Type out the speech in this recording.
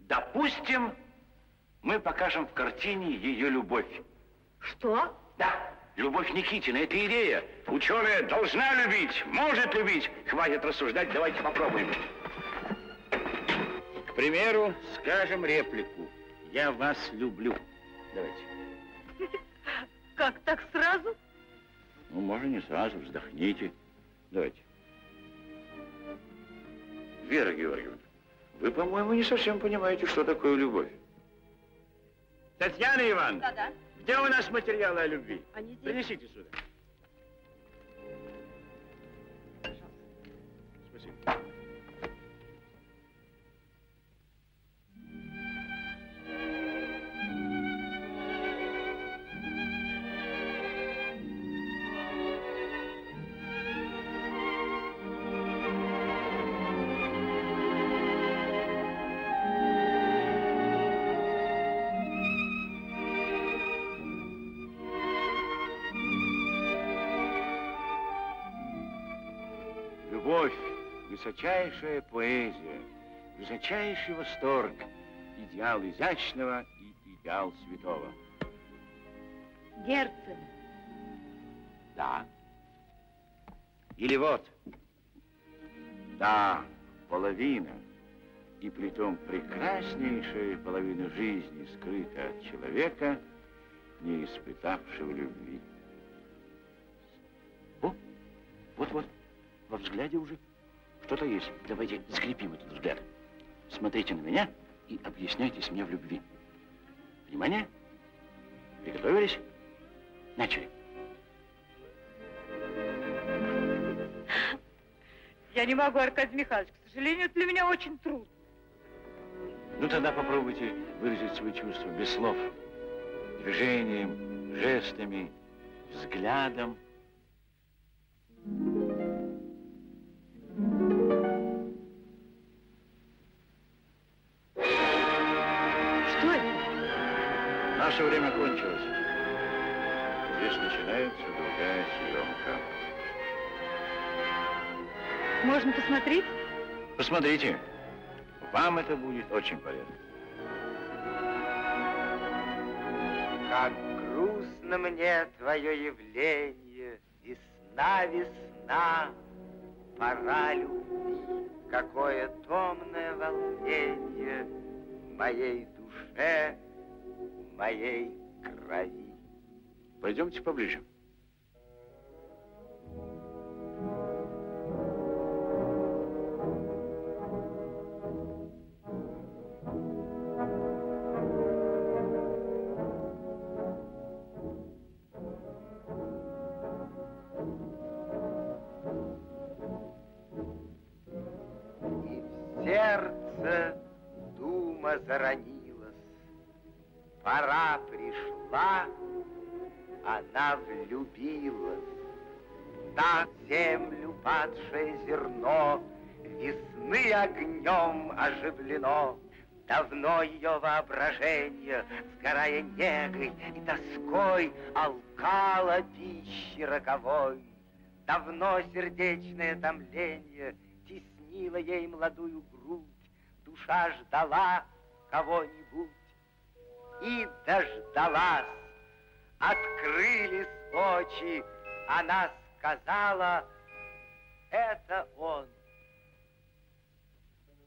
Допустим, мы покажем в картине ее любовь. Что? Да, любовь Никитина, это идея. Ученая должна любить, может любить. Хватит рассуждать, давайте попробуем. К примеру, скажем реплику. Я вас люблю. Давайте. Как, так сразу? Ну, можно не сразу, вздохните. Давайте. Вера Георгиевна, вы, по-моему, не совсем понимаете, что такое любовь. Татьяна Ивановна, Да-да. где у нас материалы о любви? Они здесь. Принесите сюда. Пожалуйста. Спасибо. Любовь, высочайшая поэзия, высочайший восторг, идеал изящного и идеал святого. Герцен. Да. Или вот. Да, половина. И притом прекраснейшая половина жизни скрыта от человека, не испытавшего любви. О, вот-вот. Во взгляде уже что-то есть. Давайте скрепим этот взгляд. Смотрите на меня и объясняйтесь мне в любви. Внимание. Приготовились? Начали. Я не могу, Аркадий Михайлович. К сожалению, для меня очень трудно. Ну, тогда попробуйте выразить свои чувства без слов. Движением, жестами, взглядом. Что это? Наше время кончилось. Здесь начинается другая съемка. Можно посмотреть? Посмотрите. Вам это будет очень полезно. Как грустно мне твое явление, весна, весна, пора любви. Какое томное волнение в моей душе, в моей крови. Пойдемте поближе. Сердце дума заронилась, пора пришла, она влюбилась. На землю падшее зерно весны огнем оживлено. Давно ее воображение, сгорая негой и тоской, алкало пищи роковой. Давно сердечное томление теснило ей молодую грудь, душа ждала кого-нибудь и дождалась. Открылись очи, она сказала, это он.